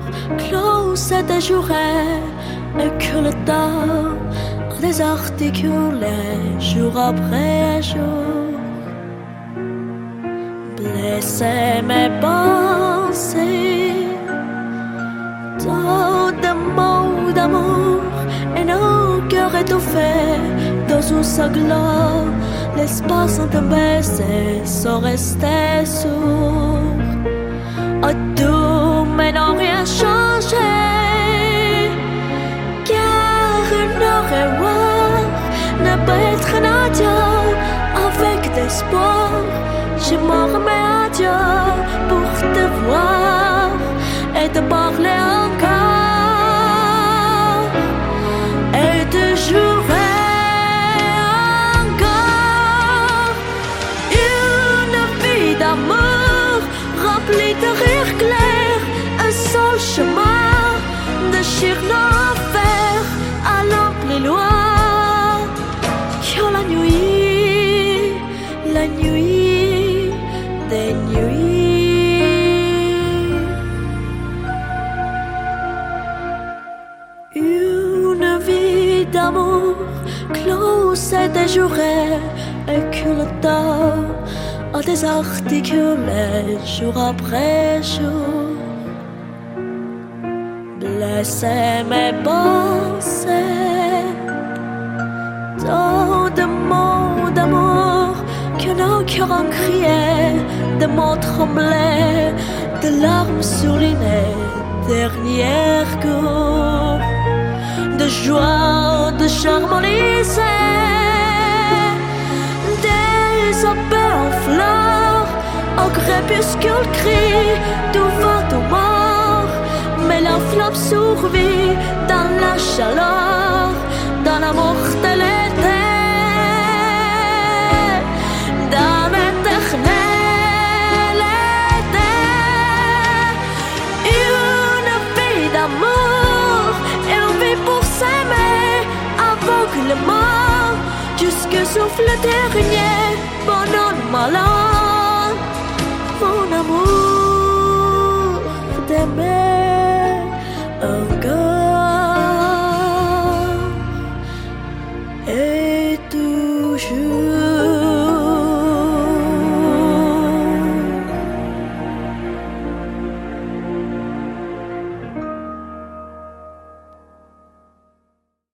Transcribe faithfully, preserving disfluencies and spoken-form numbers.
clos se déjouerait et que le temps désarticulé jour après jour blessait mes pensées. Tant de mots d'amour et nos cœurs étouffés dans une sanglot, l'espace entre baisers sans rester sourd. Oh, tout mais non rien changé, car une revoir ne peut être un adieu avec d'espoir. Je m'en remets à Dieu pour te voir et te parler encore et te jouer encore. Une vie d'amour remplie de rires clairs, un seul chemin de chir d'enfer allant plus loin. Que la nuit, la nuit des nuits, une vie d'amour close et déjouée et que le temps a désarticulé jour après jour, blessé mes pensées. Tant de mots d'amour que nos cœurs ont crié, de mots tremblés, de larmes soulignées, dernier coup de joie, de charme enlisé, des appels en fleurs, au crépuscule crie, tout va tout mort, mais la flamme survit dans la chaleur, dans la mortalité. Jusque souffle dernier, bonhomme malin, mon amour d'aimer encore.